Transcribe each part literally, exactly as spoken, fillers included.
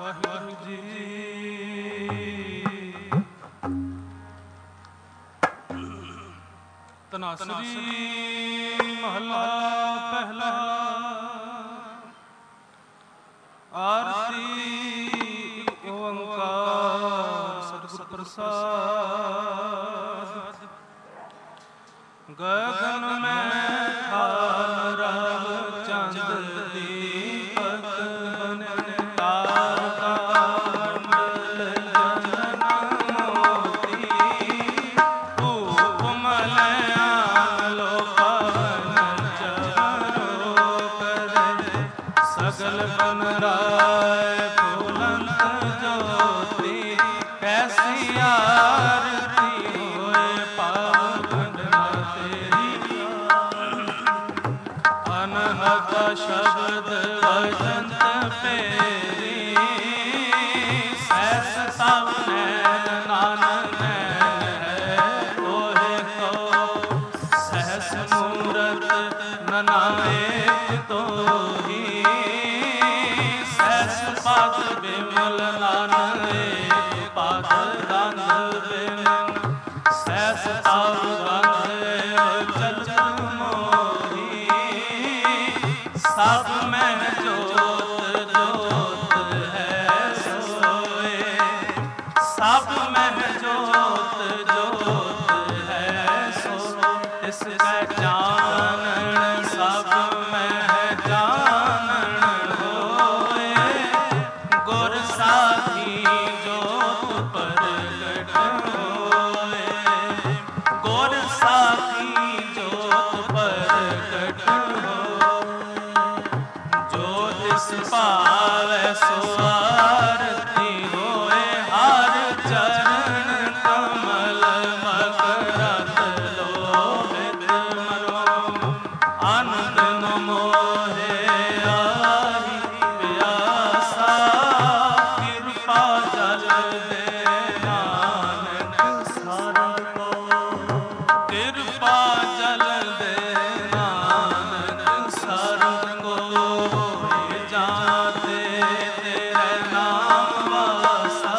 ਵਾਹਿਗੁਰੂ ਜੀ। ਧਨਾਸਰੀ ਮਹਲਾ ਪਹਿਲਾ। ਆਰਤੀ ਇੱਕ ਓੰਕਾਰ ਸਤਿਗੁਰ ਪ੍ਰਸਾਦ। ਗਗਨ ਮੈਂ ਖਾਲ ਰਵ ਚੰਦ ਦੀਪਕ ਬਨੇ ਤਾਰਕਾ ਮੰਡਲ ਜਨਨ ਮੋਤੀ। ਧੂਪ ਮਲਿਆਨ ਲੋ ਪਵਨ ਚਵਰੋ ਕਰੇ ਸਗਲ ਬਨ ਰਾਏ ਫੁਲੰਤ ਜੋਤੀ। ਕੈਸੀ ਆਰਤੀ ਹੋਏ ਪਾਵਨ ਤੇਰੀ। ਅਨਹਦ ਸ਼ਬਦ ਵਜੰਤ ਪੇਰੀ। ਸਹਿਸ ਸਭ ਨੈਣ ਨਾਨਕ ਨੈਣ ਹੈ ਤੋਹਿ ਕੋ। ਸਹਿਸ ਮੂਰਤ ਨਨਾਇਕ ਤੋਹੀ। ਸਹਿਸ ਪਦ ਬਿਮਲ ਨਾਨਕ ਪਦ ਗੰਧ ਬਿਨ। ਸਹਿਸ ਤਵ ਗੰਧ ਚਚਨ ਮੋਹੀ। ਸਭ ਮਹਿ ਜੋਤ ਜੋਤ ਹੈ ਸੋਏ। ਸਭ ਮਹਿ ਜੋਤ ਜੋਤ ਹੈ ਸੋਏ। ਤਿਸ ਕੈ ਜਾਣਨ ਸਭ ਮਹਿ ਜਾਣਨ ਹੋਏ। ਗੁਰ ਸਾਖੀ ਜੋਤ ਪ੍ਰਗਟ ਹੋਏ। ਗੁਰ ਸਾਖੀ ਜੋਤ ਪ੍ਰਗਟ ਹੋਏ। ਜੋ ਤਿਸ ਭਾਵੈ ਸੋ ਆਰਤੀ ਹੋਏ। ਹਰ ਚਰਨ ਕਮਲ ਮਕਰੰਦ ਲੋਭਿਤ ਮਨੋ। ਆਨੰਦ ਨ ਮੋਹੇ ਆਹੀ ਪਿਆਸਾ। ਕਿਰਪਾ ਜਲ ਦੇ ਨਾਨਕ ਸਾਰਾ ਕੋ। ਕਿਰਪਾ ਜਲ ਦੇ ਨਾਨਕ ਸਾਰਾ ਕੋ। ਹੋਏ ਜਾਤੇ ਤੇਰੇ ਨਾਮ ਵਾਸਾ।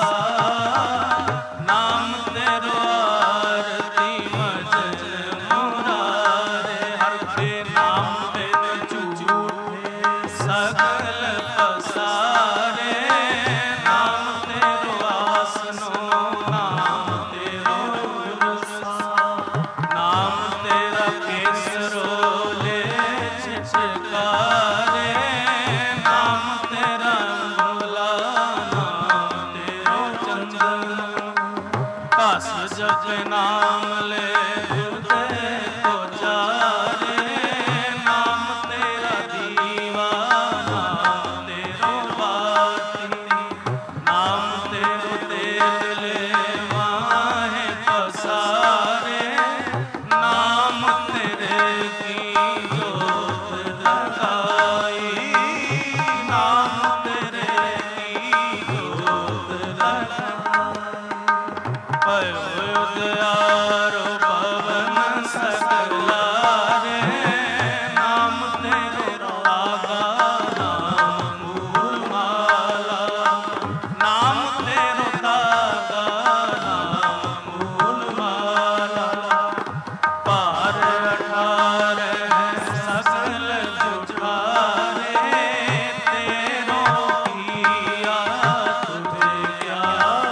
ਨਾਮ ਤੇਰੋ ਆਰਤੀ ਭਜਨ ਮੁਰਾਰੇ। ਹਰ ਕੇ ਨਾਮ ਬਿਨ ਝੂਠੇ ਸਗਲ ਪਸਾਰੇ। ਨਾਮ ਤੇਰੋ ਆਸਨੋ ਨਾਮ ਤੇਰੋ ਰਸਾ। ਨਾਮ ਤੇਰਾ ਕੇਸਰੋ ਲੈ ਛਿਛਕਾਰੇ। ਨਾਮ ਤੇਰਾ ਮੂਲਾ ਨਾਮ ਤੇਰੋ ਚੰਦਨ। ਘਸ ਜਪ ਨਾਮ ਲੈ ਹਿਰਦੇ ਕੋ ਚਾਰੇ। ਨਾਮ ਤੇਰਾ ਦੀਵਾ ਨਾਮ ਤੇਰੋ ਬਾਤੀ। ਨਾਮ ਤੇਰੋ ਤੇਲ ਲੈ ਮਾਹੇ ਪਸਾਰੇ। ਨਾਮ ਤੇਰੇ ਕੀ ਜੋਤ ਲਗਾਈ। ਨਾਮ ਤੇਰੇ ਕੀ ਜੋਤ ਲਗਾਈ। ਭਇਓ ਉਦਿਆਰੋ ਪਵਨ ਸਕਲਾਰੇ। ਨਾਮ ਤੇਰੋ ਰਾਗਾ ਨਾਮ ਮੂਲ ਮਾਲਾ। ਨਾਮ ਤੇਰੋ ਤਾਗਾ ਨਾਮ ਮੂਲ ਮਾਲਾ। ਭਾਰ ਅਠਾਰਹਿ ਸਗਲ ਜੁਝਾਰੇ। ਤੇਰੋ ਕੀਆ ਤੁਝੇ ਕਿਆ।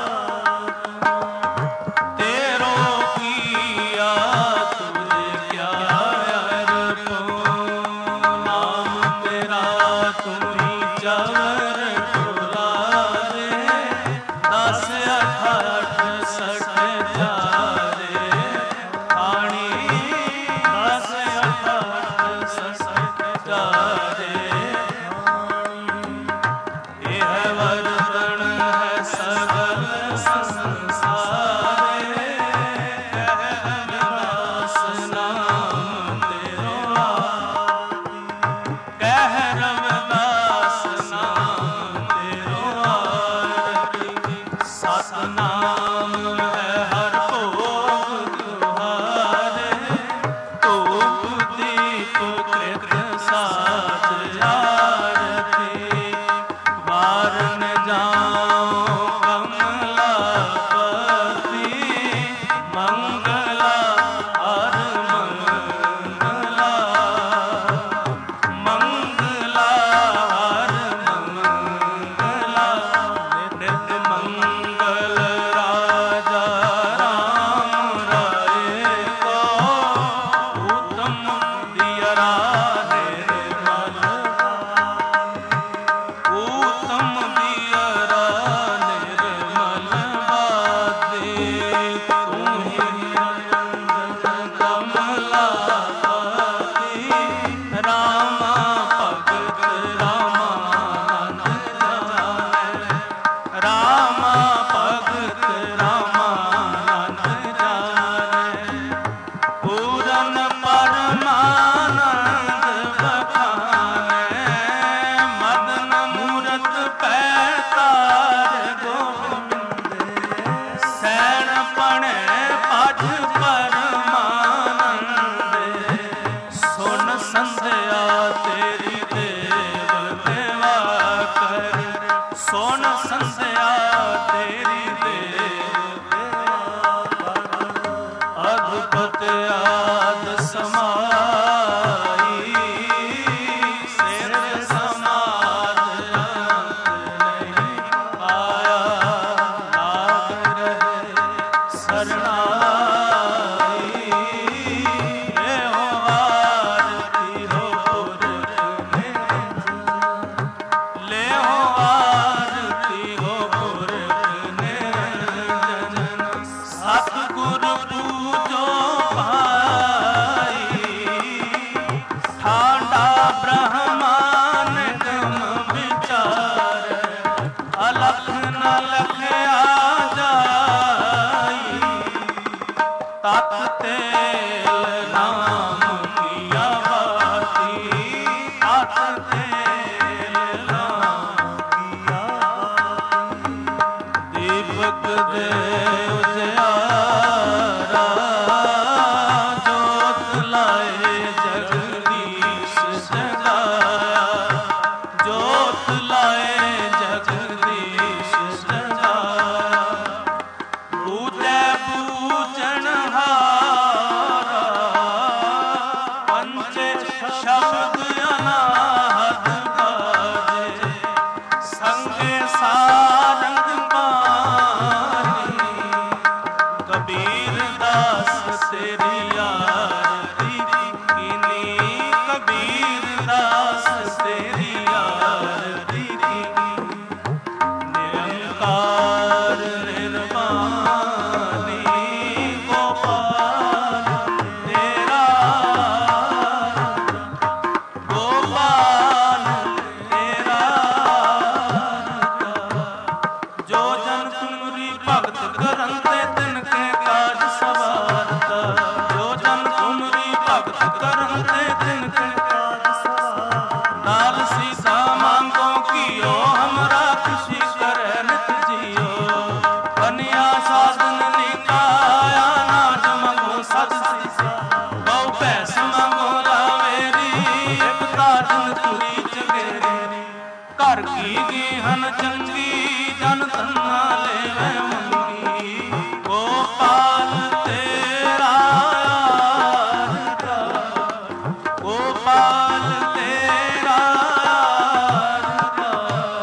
ਤੇਰੋ ਕੀਆ ਤੁਝੇ ਕਿਆ ਅਰਪੋ। ਨਾਮ ਤੇਰਾ ਤੁਮੀ ਚਵਰ ਟੁਲਾਰੇ। ਦਸ ਅਠਾਠ ਸਠ ਜਾਰੇ। ਆਣੀ ਦਸ ਅਠਾਠ ਸਠ ਜਾਰੇ। ਇਹ ਵਰਤਣ ਹੈ ਸਗਲ ਸੰਸਾਰੇ। ਕਹਿ ਰਵਿਦਾਸ ਨਾਮ ਤੇਰੋ ਆਰਤੀ। ਕਹਿ ਰਵਿਦਾਸ ਨਾਮ ਤੇਰੋ ਆਰਤੀ। ਸਤਿਨਾਮ ਹੈ ਹਰ ਭੋਗ ਤੁਹਾਰੇ। ਧੂਪ ਦੀਪ ਕ੍ਰਿਤ ਸਾਜ ਆਰਤੀ। ਵਾਰਨ ਜਾਨ ਤਾਰ ਗੋਬਿੰਦ ਸੈਣ ਪਣੇ ਪਜ ਪਰਮਾਨੰਦ ਸੁਨ ਸੰਧਿਆ ਤੇਰੀ ਦੇਵ ਦੇਵਾ ਕਰ ਸੁਨ ਸੰਧਿਆ ਤੇਰੀ ਦੇਵ ਦੇਵਾ ਕਰ ਅਦਭੁਤ ਆਦ ਸਮਾਈ ਸਿਰ ਸਮਾਦ ਅੰਤ ਨਹੀਂ ਆਇਆ ਲਾਗ ਰਹੇ ਸਰਣਾਈ ਇਹੋ ਆਰਤੀ ਹੋ ਪੁਰਖ ਨਿਰੰਜਨ ਲੇਹੋ ਆਰਤੀ ਹੋ ਪੁਰਖ ਨਿਰੰਜਨ ਸਤਿਗੁਰ ਪੂਜੋ ਭਾਈ ਠਾਂਡਾ ਬ੍ਰਹਮਾਨ ਗਮ ਵਿਚਾਰ ਅਲਖ ਨ ਲਖਿਆ ਜਾਈ ਤਤ ਤੇਲ ਨਾਮ ਕੀਆ ਬਾਤੀ ਤਤ ਤੇਲ ਨਾਮ ਕੀਆ ਬਾਤੀ ਦੀਪਕ ਦੇ ਉਜਿਆਰਾ ਜੋਤ ਲਾਏ ਜਗਦੀਸ਼ ਜਗਾਇਆ ਜੋਤ ਲਾਏ ਜਗਦੀਸ਼ ਜਗਾਇਆ ਪੂਜੈ ਪੂਜਣ ਹਾਰਾ ਪੰਚੇ ਸ਼ਬਦ ਅਨਾਹਤ ਬਾਜੇ ਸੰਗੇ ਸਾਰੰਗ ਬਾਣੀ ਕਬੀਰ ਦਾਸ ਤੇਰੀ ਆਰਤੀ ਕੀਨੀ ਕਬੀਰ ਦਾਸ ਤੇਰੀ ਆਰਤੀ ਕੀਨੀ ਨਿਰੰਕਾਰ ਨਿਰਵਾਣੀ ਗੋਪਾਲ ਤੇਰਾ ਗੋਪਾਲ ਤੇਰਾ ਜੋ ਜਨ ਤੁਮਰੀ ਭਗਤ ਕਰਨ ਤੇ ਤਿਨ ਕੇ ਕਾਜ ਸਵਾਰਤਾ ਜੋ ਜਨ ਤੁਮਰੀ ਭਗਤ ਕਰਨ ਤੇ ਤਿਨ ਕੇ ਕਾਜ ਸਵਾਰਤਾ ਲਾਲ ਸੀਤਾ ਮੰਗੋ ਕੀਓ ਹਮਰਾ ਖੁਸ਼ੀ ਕਰੇ ਨਿਤ ਜੀਓ ਕਨਿਆ ਸਾਧਨ ਨਿਕਾਇਆ ਨਾਜ ਮੰਗੋ ਸਤ ਸੀਸਾ ਬਹੁ ਭੈਸ ਮੰਗੋ ਲਾਵੇਰੀ ਇਕ ਤਾਜਨ ਤੁਰੀ ਚਗੇਰੀ ਘਰ ਕੀ ਗੀਹਨ ਚੰਗੀ ਜਨ ਤੰਨਾ ਲੈਵੇ ਮੰਗੀ ਗੋਪਾਲ ਤੇਰਾ ਆਰਤਾ ਗੋਪਾਲ ਤੇਰਾ ਆਰਤਾ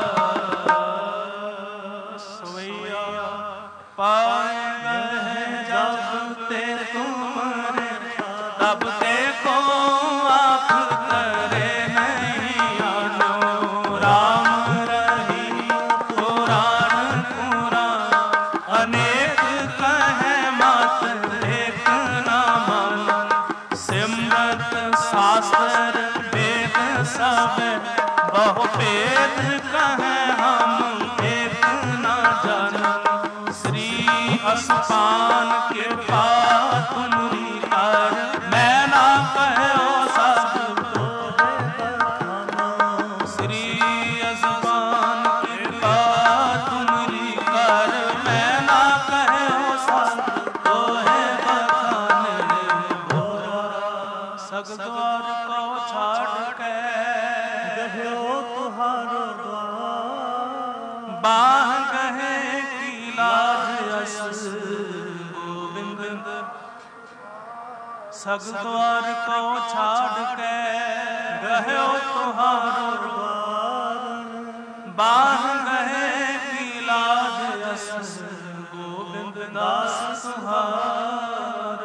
ਸਵਈਆ ਪਾਏ ਗਏ ਜਬ ਤੇ ਤੁਮਰੇ ਤਬ ਦੇਖੋ ਆਖ ਕਰੇ ਨਹੀਂ ਆਨੋ ਰਾਮ ਰਹੀ ਪੁਰਾਣ ਪੁਰਾਣ ਅਨੇਕ ਕਹੈ ਮਤ ਏਕ ਨਾ ਮਨ ਸਿਮਰਤ ਸਾਸਤਰ ਵੇਦ ਸਭ ਬਹੁ ਭੇਦ ਕਹੈ ਹਮ ਏਕ ਨਾ ਜਾਨ ਸ੍ਰੀ ਅਸਪਾਨ ਕਿਰਪਾ ਤੁਮਰੀ ਕਰ ਮੈਂ ਨਾ ਕਹਿਓ ਸਭ ਤੋਰੇ ਬਖਾਨਾ ਸ੍ਰੀ ਅਸਪਾਨ ਕਿਰਪਾ ਤੁਮਰੀ ਕਰ ਮੈਂ ਨਾ ਕਹਿਓ ਸਭ ਤੋਰੇ ਬਖਾਨੇ ਭੋਰਾ ਸਗਦਵਾਰ ਕੋ ਛਾੜ ਕੇ ਗਹਿਓ ਤੁਹਾਰੋ ਦਵਾਰ ਬਾਹ ਗਏ ਕੀ ਲਾਜ ਅਸ ਗੋਬਿੰਦ ਸਗਦਵਾਰ ਕੋ ਛਾੜ ਕੇ ਗਹਿਓ ਤੁਹਾਰੋ ਦਵਾਰ ਬਾਹ ਗਏ ਕੀ ਲਾਜ ਅਸ ਗੋਬਿੰਦ ਦਾਸ ਸੁਹਾਰ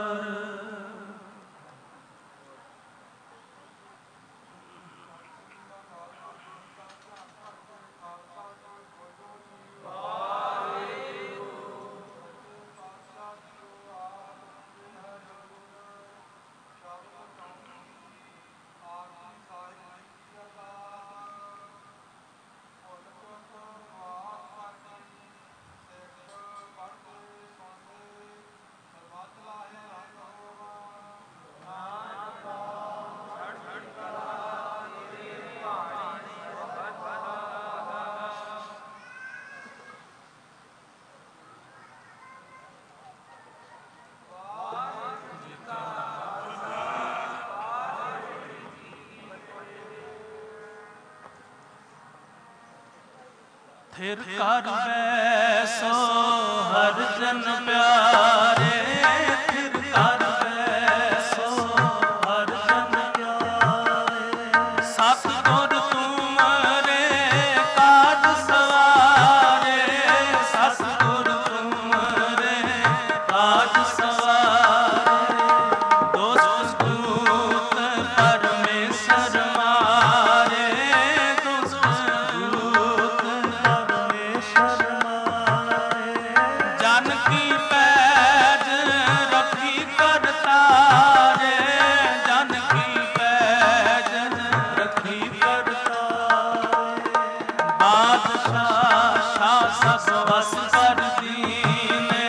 थिर कर बैसो हर जन प्यारे, थिर कर बैसो हर जन प्यारे। सतगुर तुमरे काज सवारे, सतगुर तुमरे काज सवारे। दुष्ट दूत परमेश्वर मारे, दुष्ट दूत परमेश्वर मारे। जन की पैज रखी कर तारे, जन की पैज रखी कर तारे। बादशाह शाह सब वस कर दीने,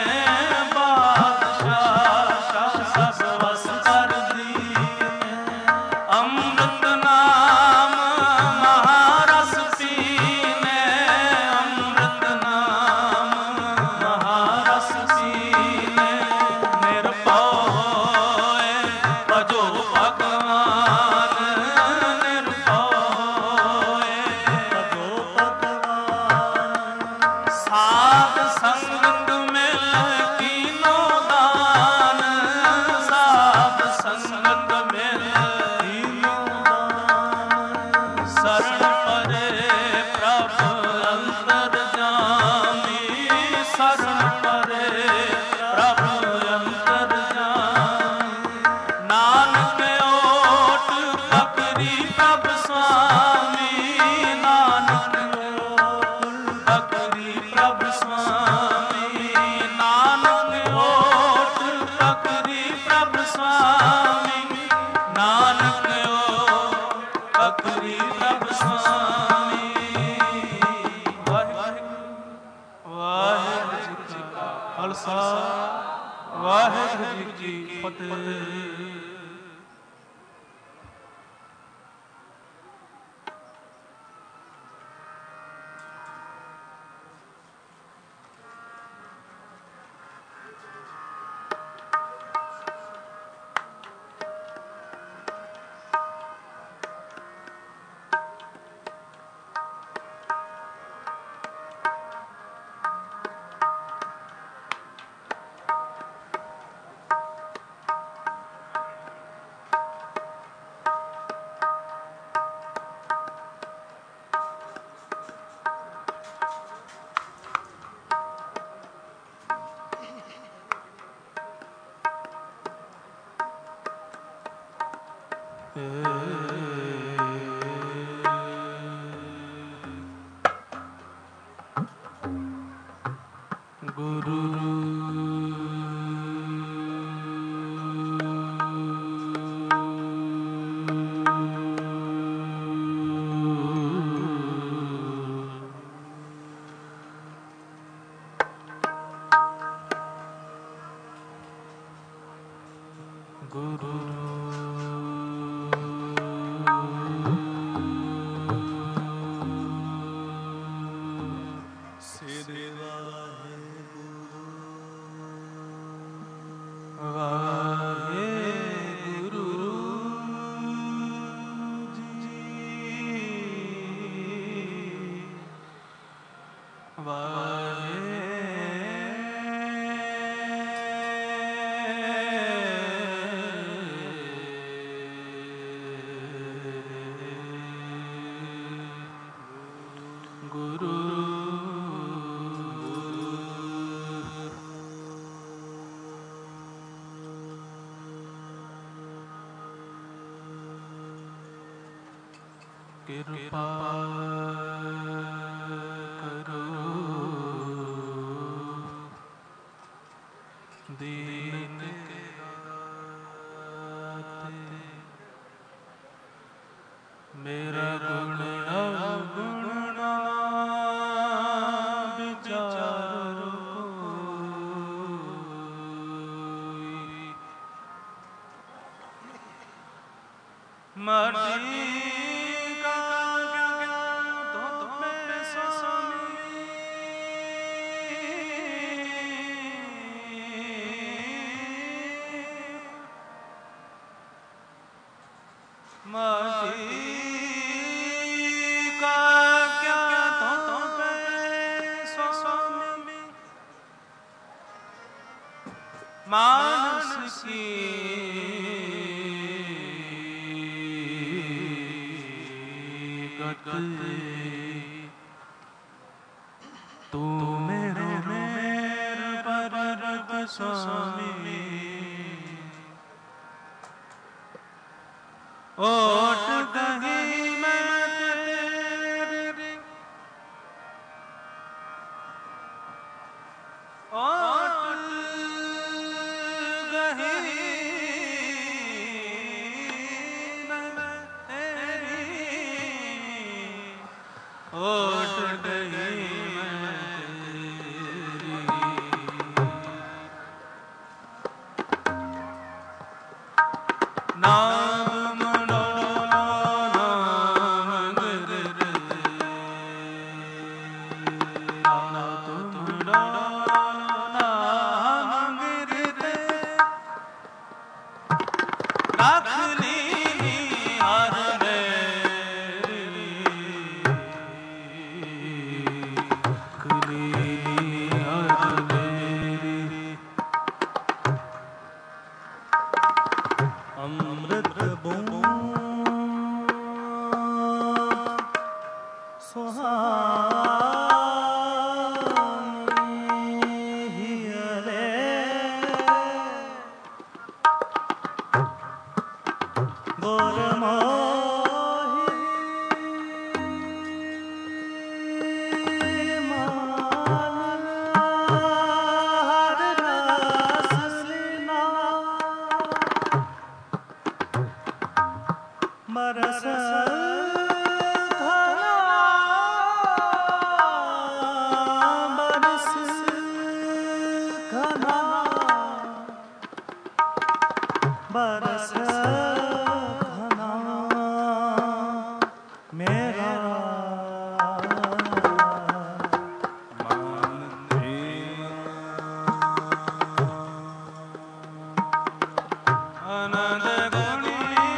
बादशाह शाह सब वस कर दीने। अमृत नाम महारस पीने, अमृत नाम महारस पीने। निर्भय होए भजो भगवान, निर्भय होए भजो भगवान। साध संगत मिल कीनो दान, साध संगत मिल कीनो दान। शरण परे प्रभु अंतर जामी, शरण परे प्रभु अंतर जामी। नानक ओट पकड़ी प्रभु स्वामी, नानक ओट पकड़ी प्रभु स्वामी। नानक ओट पकड़ी प्रभु स्वामी, नानक ओट पकड़ी प्रभु स्वामी। वाहिगुरु वाहिगुरु जी का खालसा, वाहिगुरु जी की फतेह। गुरु गुरु कृपा करो दीन के दाते। मेरा गुण अवगुण ना विचारो कोई। माटी माटी का क्या तो पे मानस की गति तू मेरो मेर बर स्वामी ओट गही मैं तेरे ओट गही मैं तेरी ओट गही नाम मनोलो नाम गिर नाम मनोलो नाम गिर रखनी हर मेरी रखनी हर मेरी अमृत बूंद सुहानी हियरे गोर मोही मान हर रस लीना बरस घना बरस घना बरस घना मेरा मान आनंद गुणी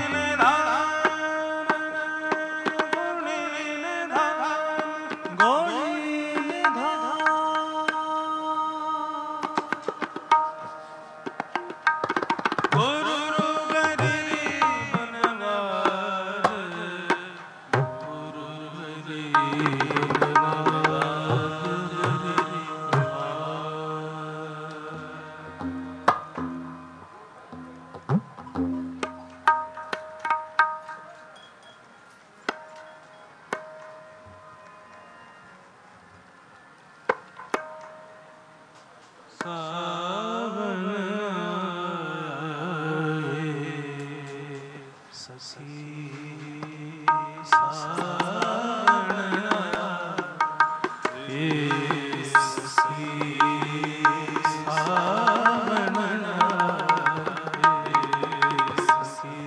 निधान गुणी निधान गोली निधान गुरु गरीब नवाज गुरु गरीब नवाज सावन आए सखी सावन आए सखी सावन आए सखी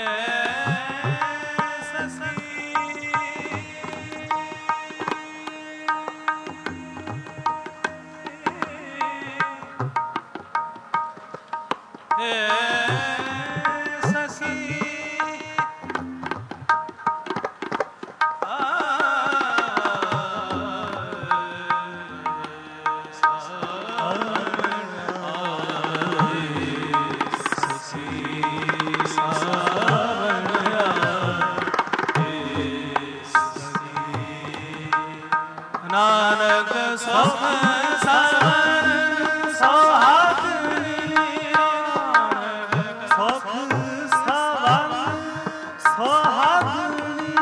ਨਾਨਕ ਸੁਖ ਸਰਨ ਸੁਹਾਗਣੀ ਨਾਨਕ ਸੁਖ ਸਰਨ ਸੁਹਾਗਣੀ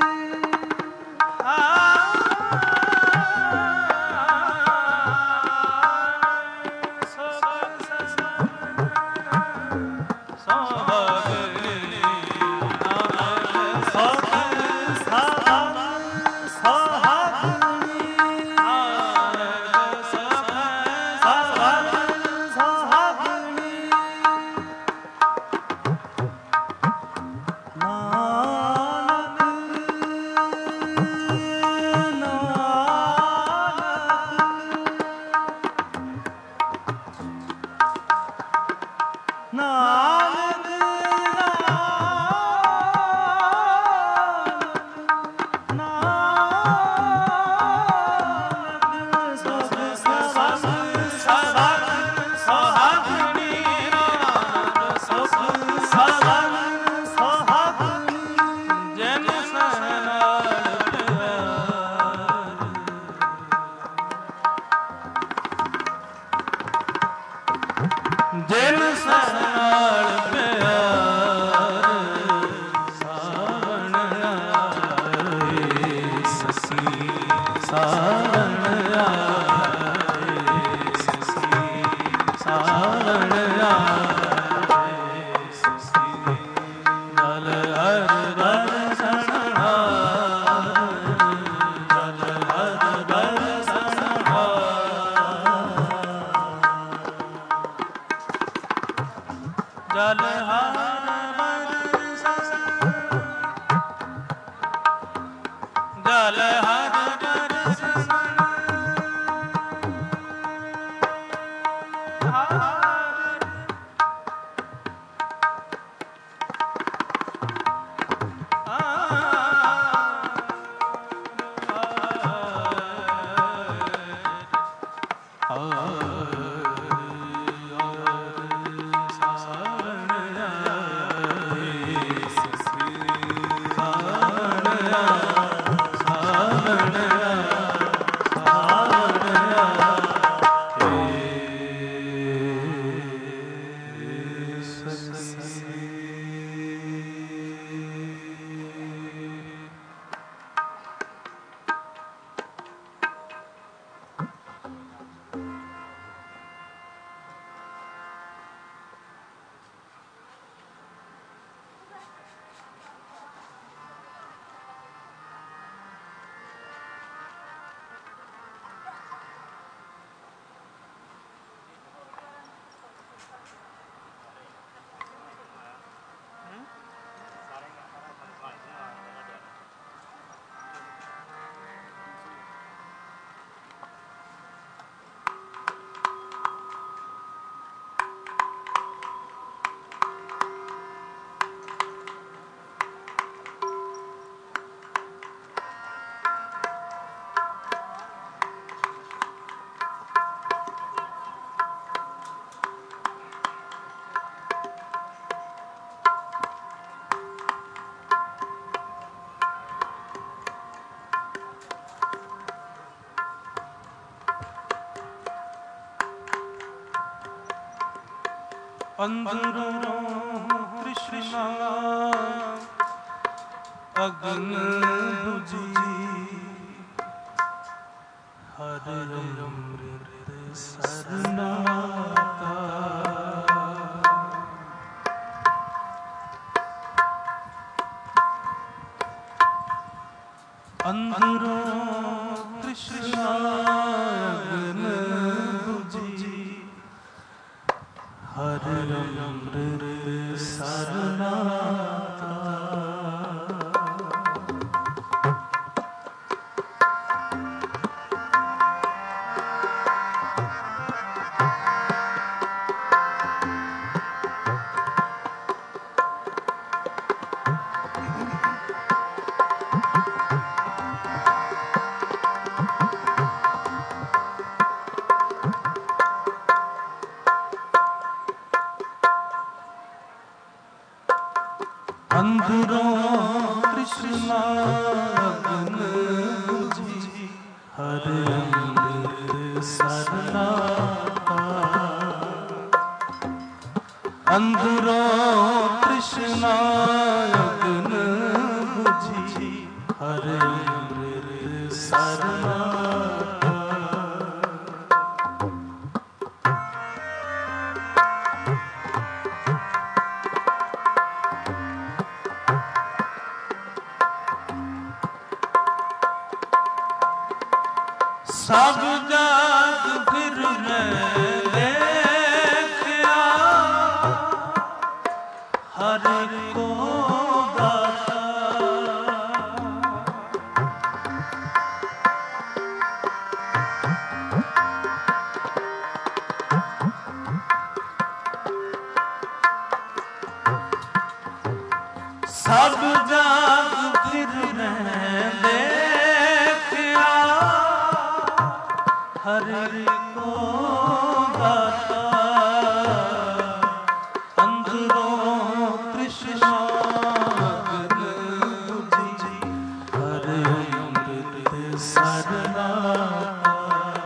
ਜਿਨ ਨਾਲ ਪਿਆਰ ਸਾਵਣ ਆਏ ਸਸੀ ਸਾਵਣ ਆਏ ਸਸੀ ਸਾਵਣ ਆਏ ਸਸੀ ਜਲ ਹਰ ਦਰਸ਼ਨ ਆਏ ਜਲ ਹਰ ਦਰਸ਼ਨ ਜਲ ਹਰ ਬਰਸ ਜਲ ਹਰ ਬਰਸ ਅੰਦਰੋਂ ਕ੍ਰਿਸ਼ਨਾ ਅਗਨ 부ਜੀ ਹਰ ਅੰਮ੍ਰਿਤ ਸਰਨਾਤਾ ਅੰਦਰੋਂ ਕ੍ਰਿਸ਼ਨਾ ਅਗਨ 부ਜੀ ਹਰ ਅੰਮ੍ਰਿਤ ਸਰਨਾਤਾ अंदरों तृष्णा अग्न बुझी हर अमृत सरनाता। अंदरों तृष्णा अग्न बुझी हर अमृत सरनाता। सब जग फिर मैं देखा हर को दाता। सब जग फिर मैं देखा हर को दाता। अंदरों तृष्णा अग्न बुझी हर अमृत सरनाता।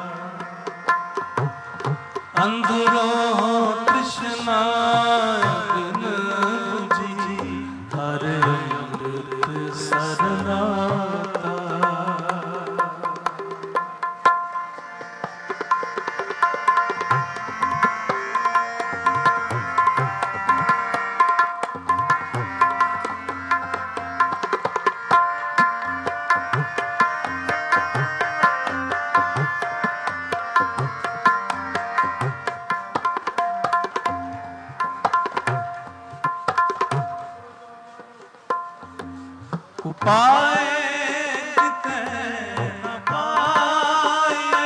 अंदरों तृष्णा अग्न बुझी हर अमृत सरनाता। उपाय किते न पाए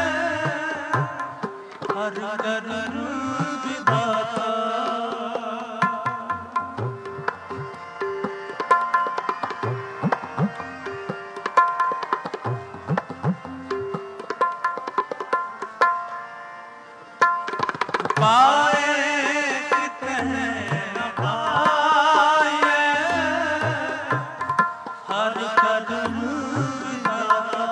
हर कर विधाता। उपाय किते न पाए हर कदम विधाता।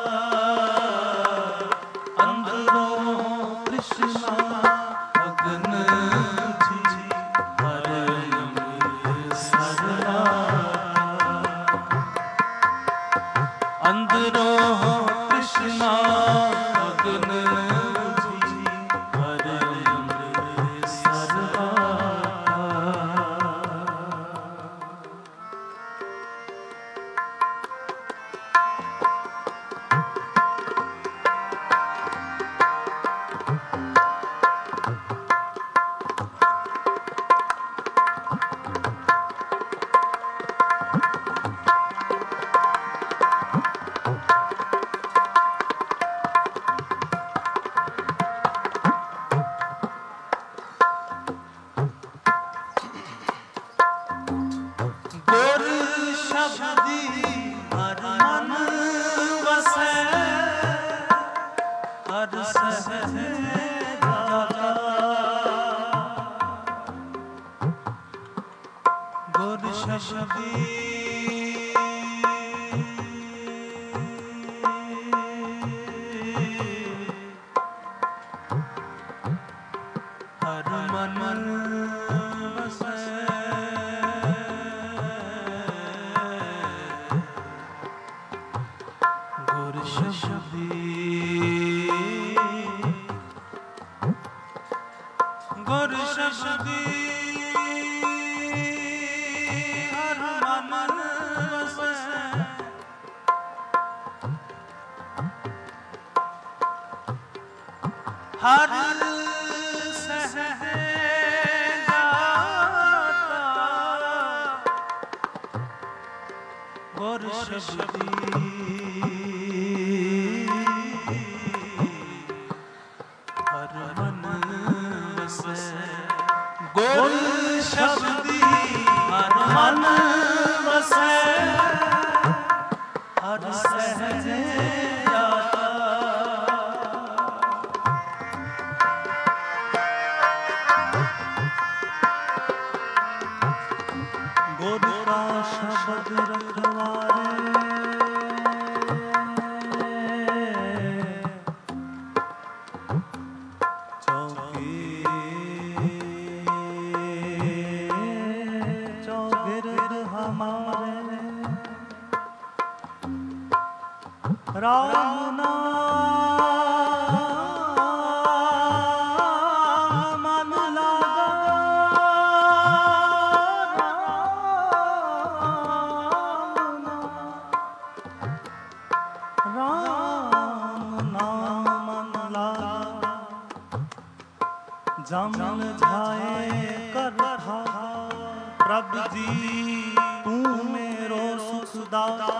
अंदरों तृष्णा अग्न बुझी हर अमृत सरनाता। अंदरों तृष्णा अग्न बुझी हर अमृत सरनाता। गुर शब्दी हर मन वसै हर सहज जाता। गुर शब्दी हर मन वसै गुर शब्दी। गुर शब्दी हर मन वसै हर सहज जाता। गुर शब्दी हर मन वसै। गुर शब्दी हर मन वसै हर सहज जाता। गुर का शब्द रखवारे राम नाम मन लागा, राम नाम मन लागा, जमन जाए कर प्रभु जी तू मेरो सुखदाता।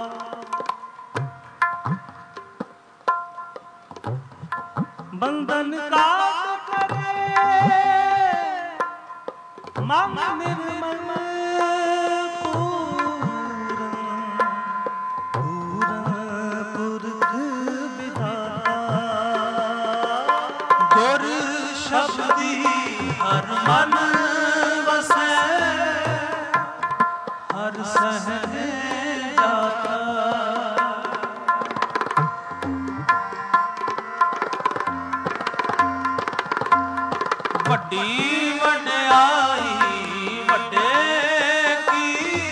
बंधन का करे मांग निर्मल पुरख विधाता। गुर शब्दी हर मन वसै, हर सहज जाता। ਵੱਡੀ ਵਡਿਆਈ ਵੱਡੇ ਕੀ,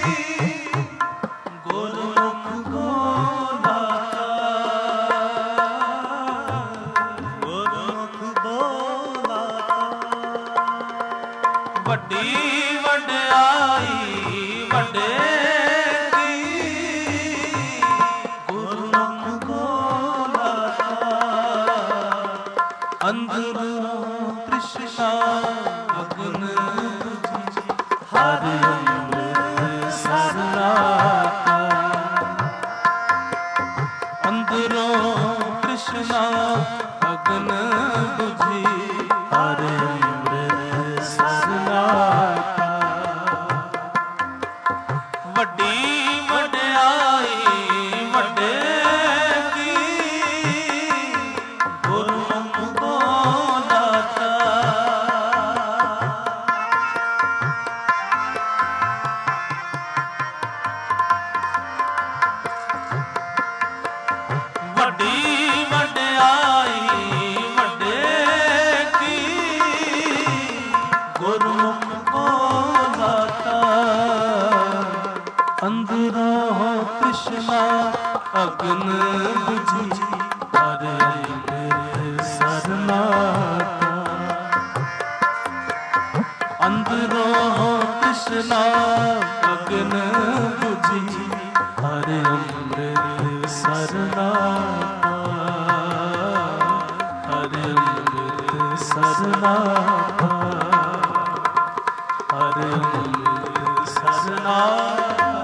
ਗੁਰਮੁਖ ਕੋ ਦਾਤਾ। ਗੁਰਮੁਖ ਬੋਲਾਤਾ। ਵੱਡੀ ਵਡਿਆਈ ਵੱਡੇ ਕੀ, ਗੁਰਮੁਖ ਕੋ ਦਾਤਾ। ਅੰਦਰੋਂ ਤ੍ਰਿਸ਼ਨਾ ਅਗਨ ਬੁਝੀ, ਹਰ ਅੰਮ੍ਰਿਤ ਸਰਨਾਤਾ। ਅੰਦਰੋਂ ਤ੍ਰਿਸ਼ਨਾ ਅਗਨ ਬੁਝੀ, ਹਰ ਅੰਮ੍ਰਿਤ ਸਰਨਾਤਾ। ਵੱਡੀ ਵਡਿਆਈ ਵੱਡੇ ਕੀ, ਗੁਰਮੁਖ ਕੋ ਦਾਤਾ। ਵੱਡੀ ਵਡਿਆਈ ਵੱਡੇ ਕੀ, ਗੁਰਮੁਖ ਕੋ ਦਾਤਾ। ਅੰਦਰੋਂ ਤ੍ਰਿਸ਼ਨਾ ਅਗਨ ਬੁਝੀ, ਹਰ ਅੰਮ੍ਰਿਤ ਸਰਨਾਤਾ। ਅੰਦਰੋਂ ਤ੍ਰਿਸ਼ਨਾ ਅਗਨ ਬੁਝੀ, ਹਰ ਅੰਮ੍ਰਿਤ ਸਰਨਾਤਾ। ਹਰ ਅੰਮ੍ਰਿਤ ਸਰਨਾਤਾ। ਹਰ ਅੰਮ੍ਰਿਤ ਸਰਨਾਤਾ।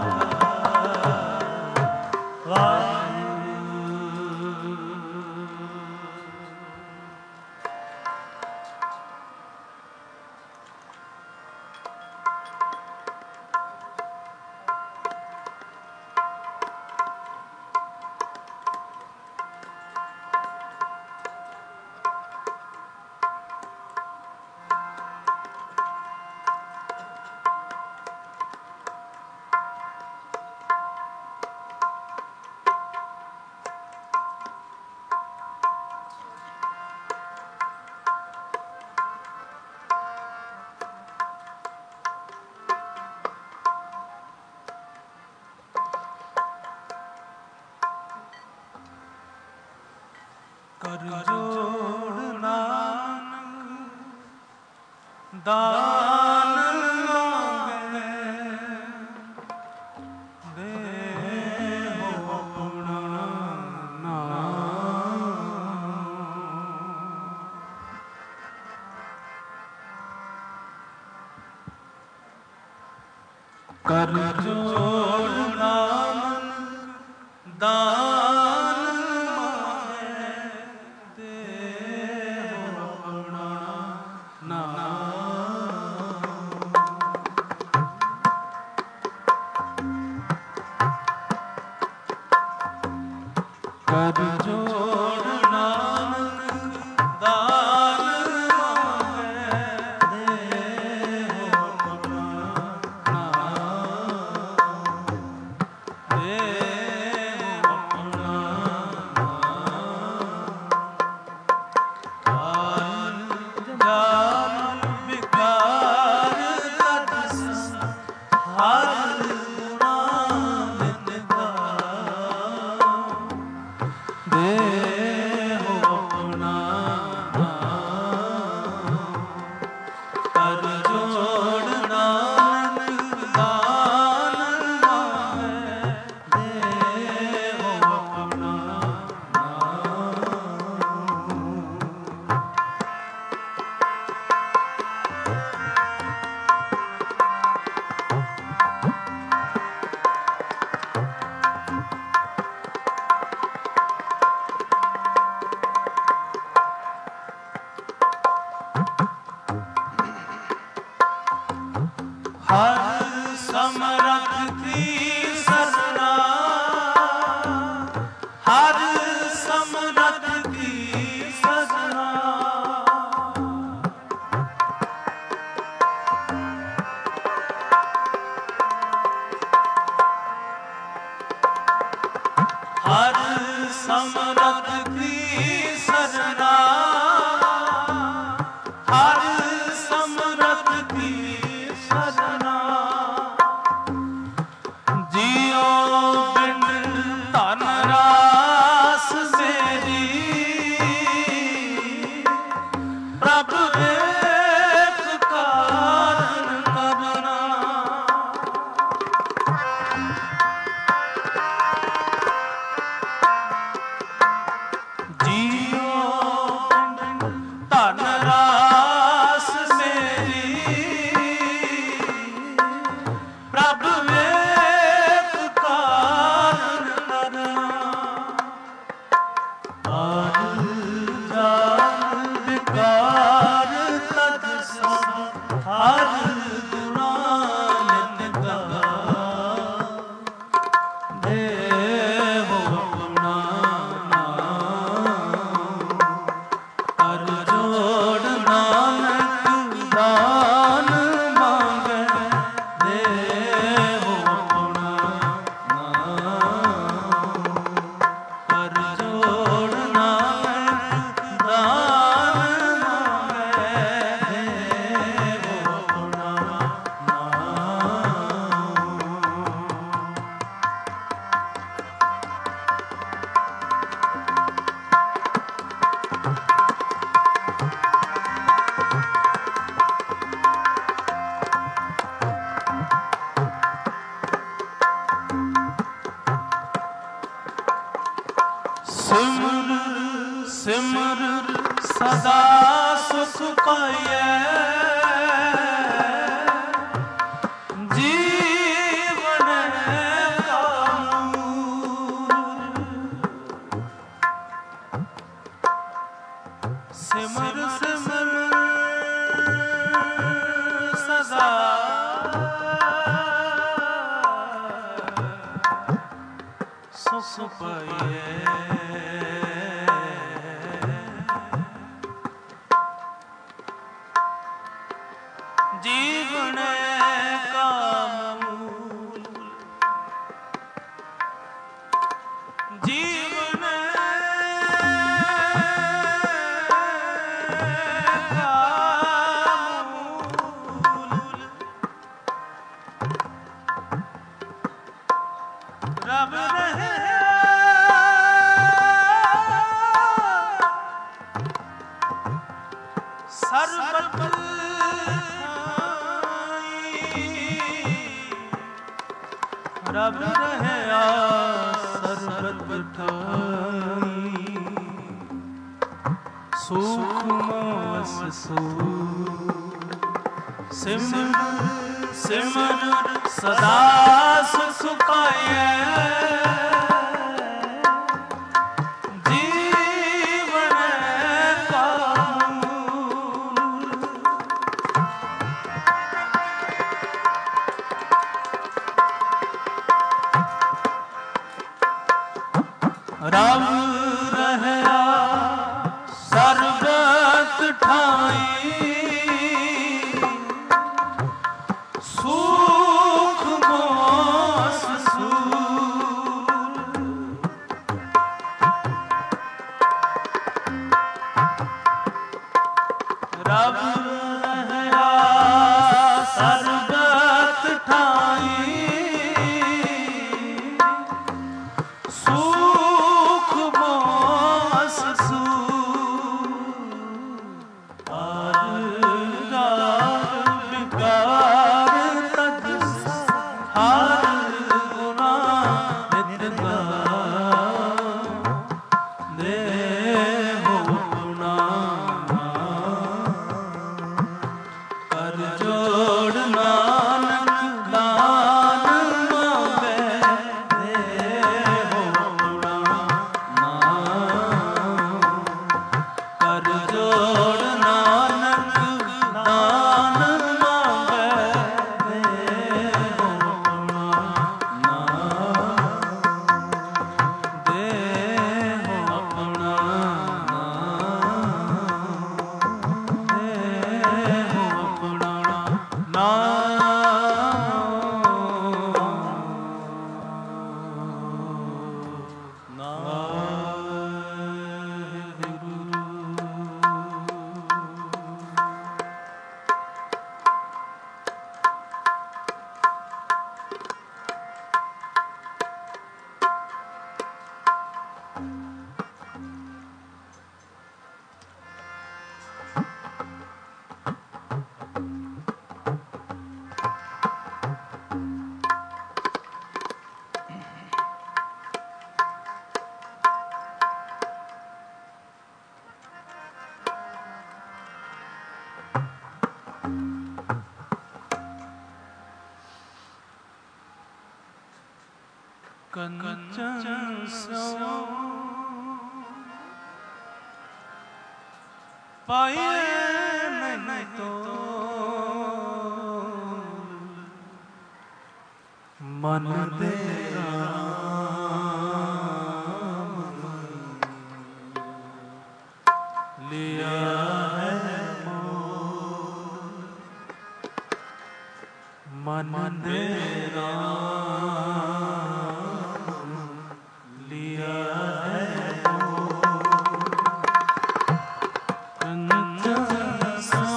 ਕਰ ਜੋੜ ਨਾਨਕ ਦਾਨ ਮੰਗੇ, ਦੇਹੋ ਆਪਣਾ ਨਾਮ। ਕਰ ਜੋੜ ਨਾਨਕ ਦਾਨ ਕਰ ਜੋੜ ਨਾਨਕ ਦਾਨ ਮੰਗੈ, ਦੇਹੁ ਆਪਣਾ ਨਾਮ। हर समरथ की सरना, हर समरथ की सरना। जियो बिन धन रास मेरी, प्रभु एक कारण करना। जियो धन रास मेरी, प्रभु एक कारण करना। आर जान विकार तज सब, हर गुणा नित गा। देहो गुणा कर जोड़ नानक दान मांगे। देहो गुणा कर जोड़ नानक दान मांगे। देहो गुणा सिमर सिमर सदा सुख पाइए। जीवन का मूल। सिमर सिमर सदा सुख पाइए। जीवन का मूल। जीवन का मूल। रब रहे सर्वत्र रब रहे सर्वत्र ठाई। सुख मोस सो सिमर सिमर सदा सुख पाइए। जीवन का मूल। रब रहया सर्वत ठाई। सुख मोस सूल। रब रहया सर्वत ठाई। सुख मोस कंचन सो पाए नहीं तो मन तेरा लिया है मन तेरा लिया है कंचन सो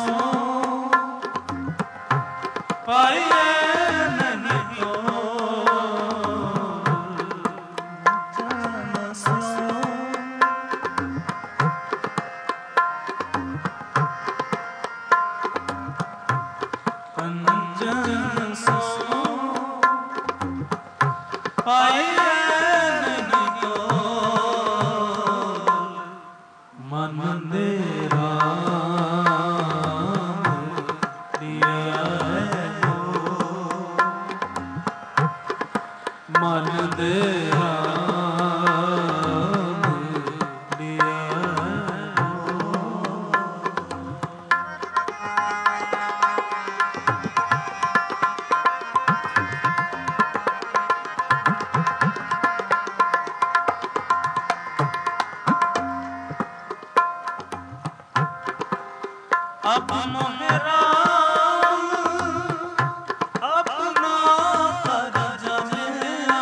पाए नहीं तो कंचन सो पाए नहीं तो मन तेरा लिया है मन तेरा लिया अब मेरा अपना कर जमिया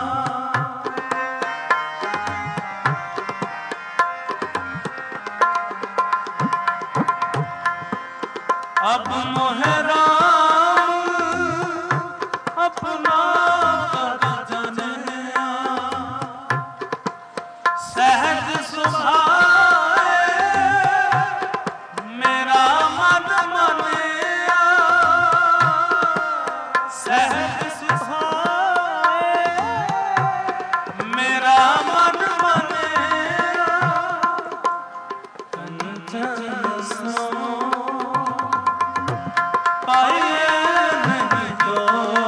अब मोहरा अपना कर जमिया सहज सुभाए मेरा मन मनिया सहज सुभाए मेरा मन मनिया कंचन सो पाए नहीं तो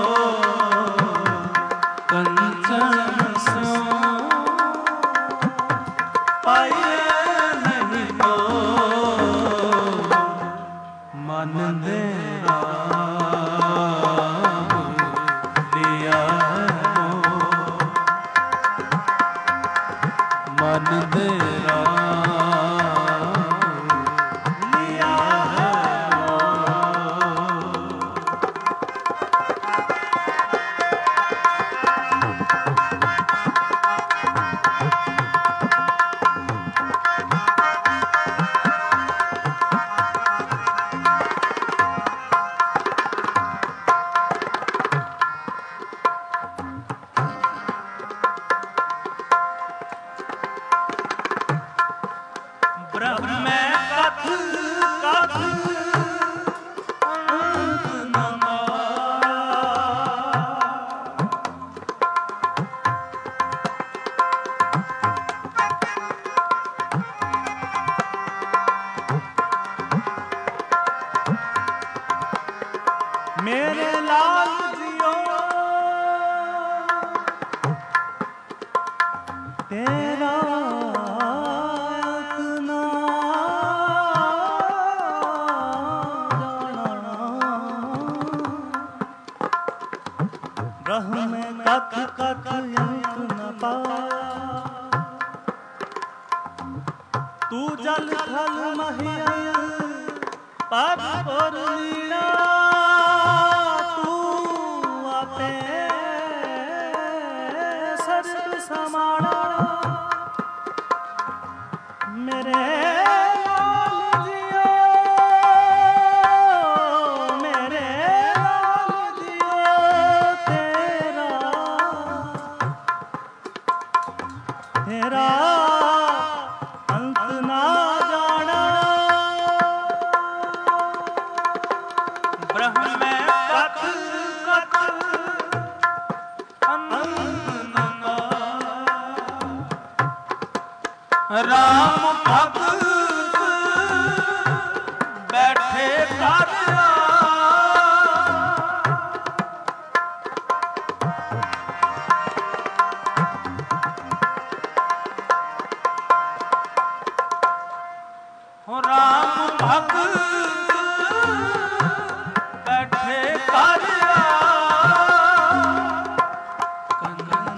कंचन सो पाए नहीं तो मन तेरा लिया मन तेरा लिया ब्रह्म कथ कथ अंत न मेरे लाल जियो तेरा इतना जाना ब्रह्म में कथ कथ अंत न पाया तू जल थल महिया पद पर लीला तू आपे सर्व समाना मेरे लाल जियो मेरे लाल जियो तेरा तेरा अंत ना जाना ब्रह्म में कथ कथ अंत न राम भक्त बैठे कर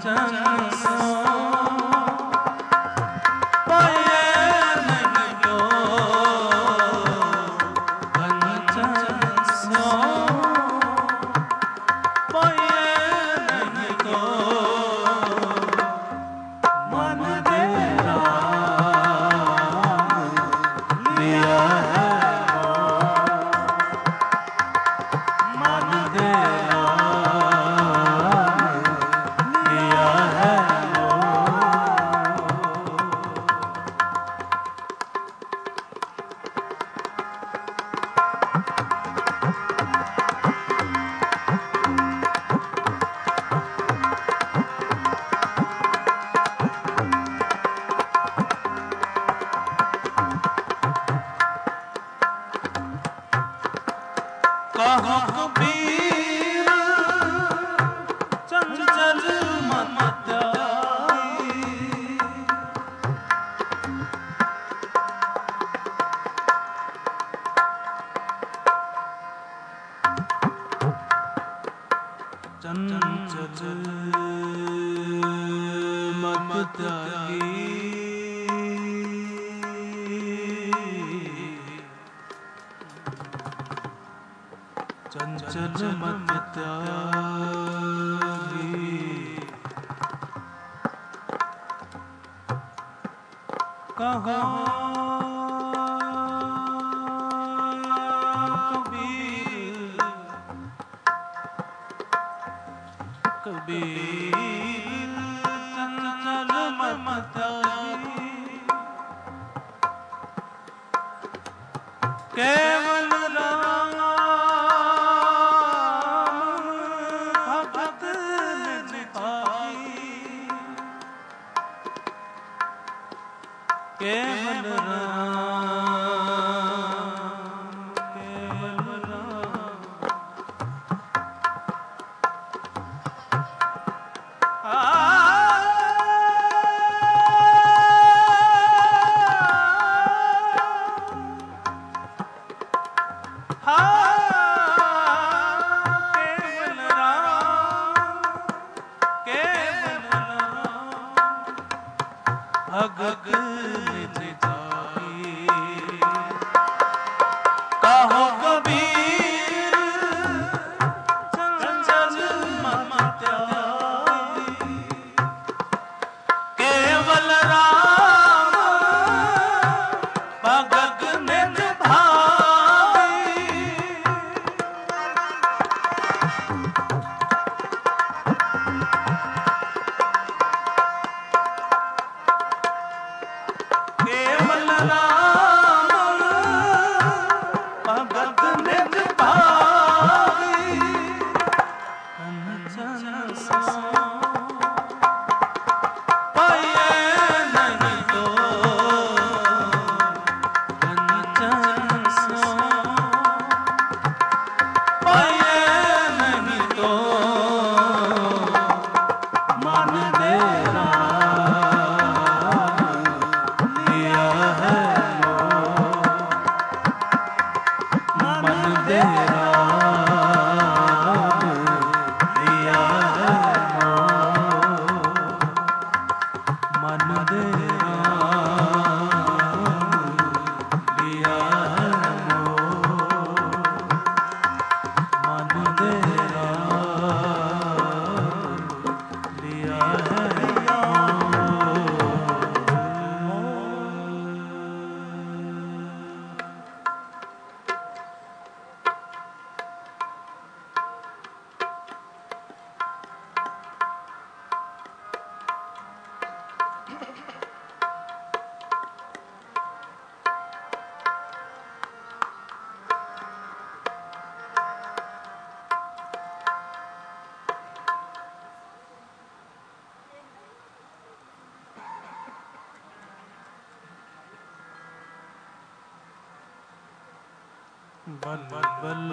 बल बल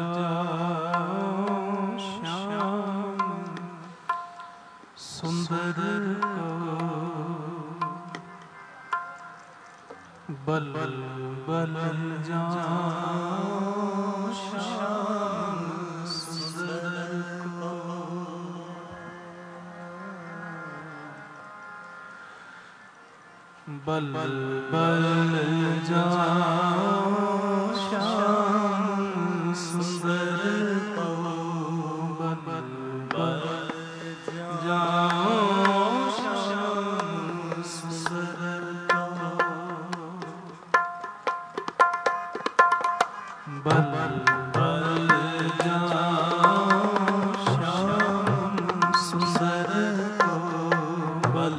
जाओ श्याम सुंदर को, बल बल जाओ श्याम सुंदर को, बल बल जाओ श्याम सुंदर को, बल बल जाओ श्याम सुंदर को, बल बल जाओ श्याम सुंदर को, बल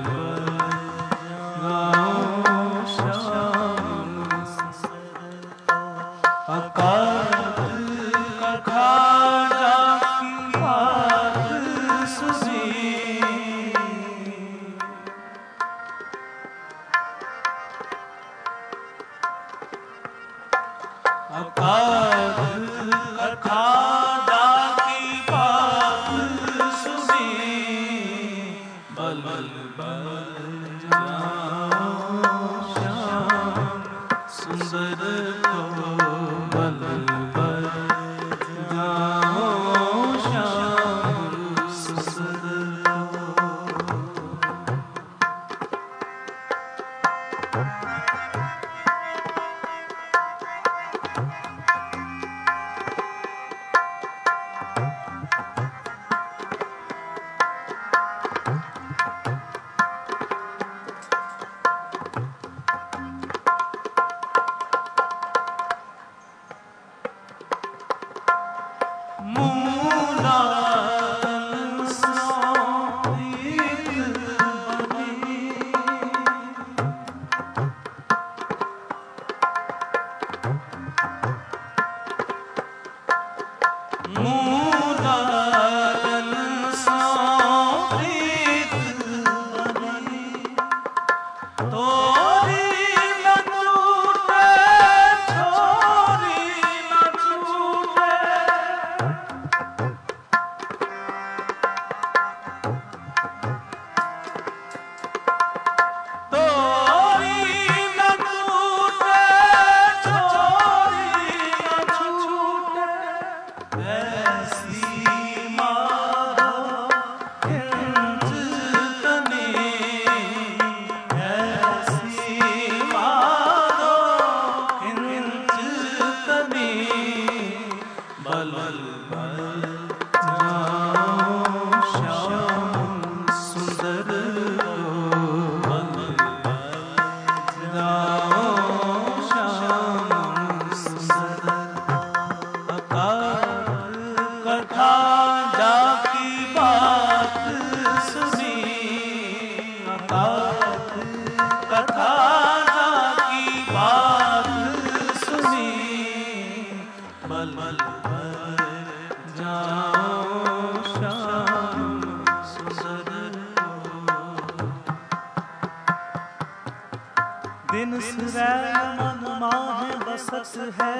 दिन सुरैन मन माहे बसत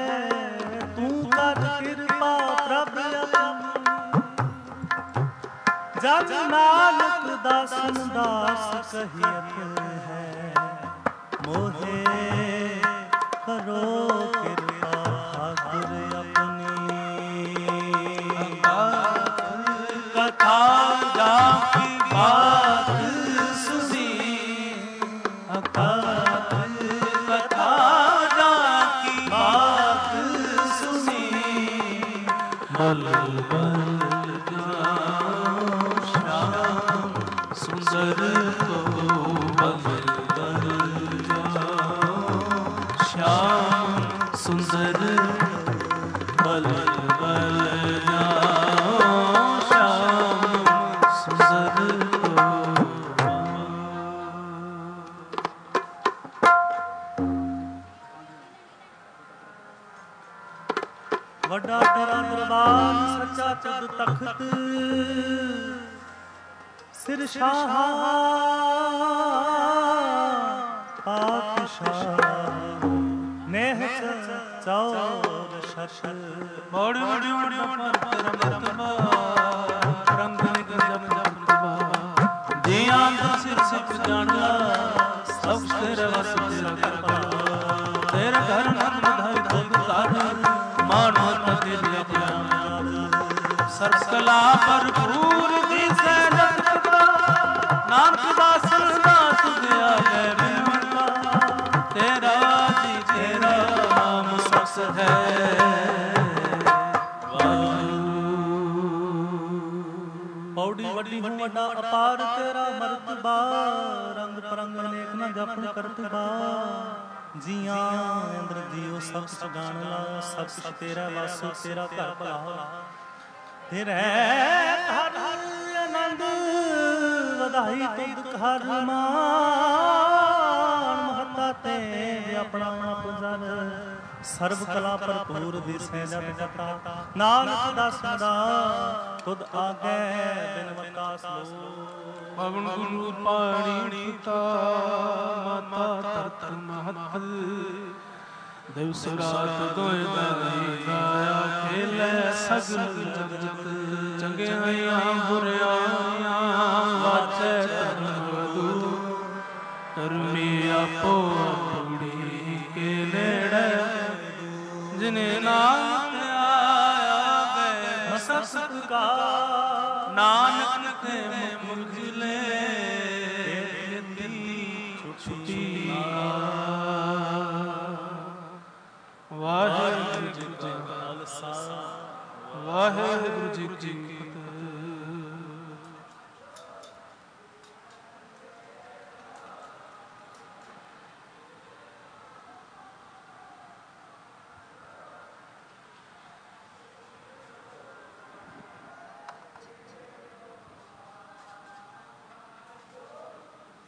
है, तू कर कृपा प्रभ जग नानक दासन दास कहियत है, मोहे करो कृपा ठाकुर अपनी। कथा जाकी बात सुनी, कथा जाकी बात सुनी, बल बल जाओ श्याम सुंदर को, बल बल जाओ श्याम सुंदर, बल बल जाओ श्याम सुंदर को। वड्डा तेरा दरबार सच्चा चुद तख्त, सिर शाह पातशाह नेह चौर शश, बड़ी बड़ी बड़ी रंग जप जप जिया सिर सिख जाना, सब तेरे वस तेरा कृपा, तेरा घर नद धाय खुद साधन मानो तके दिया, सरकला भरपूर दिसे जगत, नानक दास दास दया है। ਅਪਾਰ ਤੇਰਾ ਮਰਤਬਾ, ਰੰਗ ਪਰੰਗ ਅਨੇਕ ਨਾ ਜਪਨ ਕਰਤਬਾ। ਜੀਆਂ ਇੰਦਰ ਜੀਓ ਸਭ ਕੁਛ ਜਾਣ ਲਾ, ਸਭ ਕੁਛ ਤੇਰਾ ਵਾਸੋ ਤੇਰਾ ਘਰ ਭਲਾ। ਤੇਰੇ ਘਰ ਆਨੰਦ ਵਧਾਈ ਤੁਧ ਘਰ ਮਾਨ, ਮਹੱਤਾ ਤੇ ਆਪਣਾ ਆਪ ਜਨ ਸਰਬ ਕਲਾ ਭਰਪੂਰ ਦਿਸੈ ਜਤ ਜਤਾ। ਨਾਨਕ ਦਾਸਾਂ ਦਾ ਖੁਦ ਆਗੇ ਬਿਨ ਵਕਾਸ ਲੋ। ਪਵਨ ਗੁਰੂ ਪਾਣੀ ਪਿਤਾ ਮਾਤਾ ਤਰਤ ਮਹਤ, ਦਿਵਸ ਰਾਤ ਦੋਇ ਦਾਈ ਗਾਇਆ ਖੇਲੇ ਸਗਲ ਜਗਤ। ਚੰਗਿਆਈਆਂ ਬੁਰਿਆਈਆਂ ਵਾਚੈ ਧਰਮ ਵਧੂ, ਧਰਮੀ ਆਪੋ ਆਪਣੀ ਕੇ ਨੇੜੇ। ਜਿਨੇ ਨਾਮ ਆਇਆ ਗਏ ਸਤਿ ਕਾ, ਨਾਨਕ ਤੇ ਮੁਖ ਲੈ ਛੁਟੀ। ਵਾਹਿਗੁਰੂ ਜੀ ਕਾ ਖਾਲਸਾ, ਵਾਹਿਗੁਰੂ ਜੀ ਕੀ